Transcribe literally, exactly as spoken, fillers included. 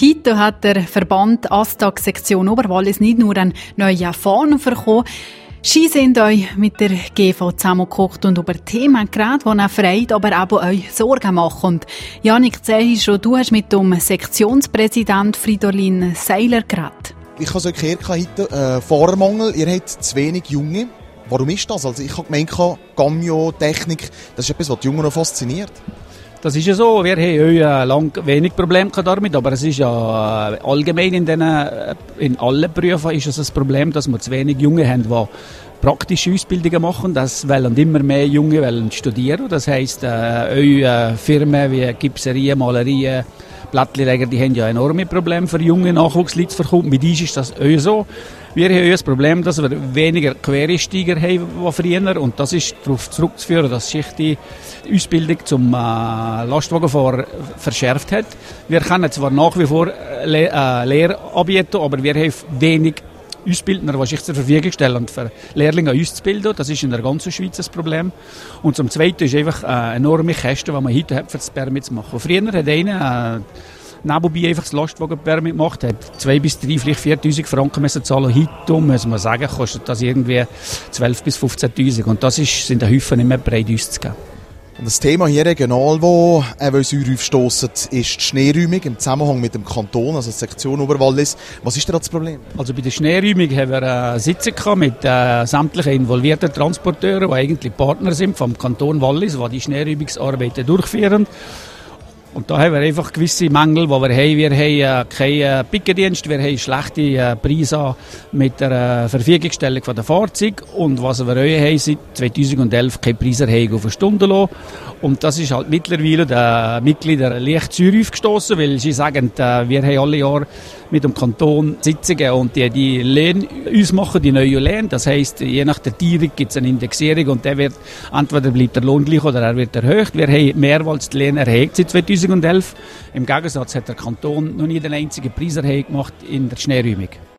Heute hat der Verband Astag Sektion Oberwallis nicht nur einen neuen Fahnen bekommen. Sie sind euch mit der G V zusammengekocht und über Themen geredet, die euch freut, aber auch euch Sorgen machen. Und Janik Zehischow, du hast mit dem Sektionspräsident Fridolin Seiler geredet. Ich habe so gehört, heute äh, Fahrermangel, ihr habt zu wenig Junge. Warum ist das? Also ich habe gemeint, Cameo, Technik, das ist etwas, was die Jungen noch fasziniert. Das ist ja so, wir haben ja lang wenig Probleme damit, aber es ist ja allgemein in, den, in allen Berufen ist es ein Problem, dass wir zu wenig Junge haben, die praktische Ausbildungen machen. Das wollen immer mehr Junge wollen studieren. Das heisst, äh, eure Firmen wie Gipserien, Malerien, Blättchenleger, die haben ja enorme Probleme für junge Nachwuchsleute zu bekommen. Mit uns ist das auch so. Wir haben das Problem, dass wir weniger Quereinsteiger haben als früher. Und das ist darauf zurückzuführen, dass sich die Ausbildung zum äh, Lastwagenfahrer verschärft hat. Wir können zwar nach wie vor Le- äh, Lehre anbieten, aber wir haben wenig Ausbildner, die sich zur Verfügung stellen und für Lehrlinge auszubilden. Das ist in der ganzen Schweiz ein Problem. Und zum Zweiten ist einfach äh, enorme Kosten, die man heute hat, für das Permit zu machen. Früher hat einer äh, nebenbei einfach das Lastwagenpermit gemacht, hat zwei bis drei, vielleicht viertausend Franken müssen zahlen. Heute, muss man sagen, kostet das irgendwie zwölf bis fünfzehntausend. Und das ist, sind die Häufen nicht mehr bereit, uns zu geben. Und das Thema hier regional, wo äh, Säure aufstossen, ist die Schneeräumung im Zusammenhang mit dem Kanton, also die Sektion Oberwallis. Was ist da das Problem? Also bei der Schneeräumung haben wir äh, Sitze gehabt mit äh, sämtlichen involvierten Transporteuren, die eigentlich Partner sind vom Kanton Wallis, die die Schneeräumungsarbeiten durchführen. Und da haben wir einfach gewisse Mängel, die wir haben. Wir haben äh, keinen Pickendienst, wir haben schlechte äh, Preise mit der äh, Verfügungstellung der Fahrzeuge. Und was wir auch haben, seit zweitausendelf keine Preiserhöhung auf eine Stunde lassen. Und das ist halt mittlerweile den Mitgliedern leicht Säure aufgestossen, weil sie sagen, äh, wir haben alle Jahre mit dem Kanton Sitzungen und die, die Löhne uns machen, die neuen Löhne. Das heisst, je nach der Tierung gibt es eine Indexierung und der wird, entweder bleibt der Lohn gleich oder er wird erhöht. Wir haben mehrmals die Löhne erhöht seit zweitausendelf. Im Gegensatz hat der Kanton noch nie den einzigen Preiserhöhung gemacht in der Schneeräumung.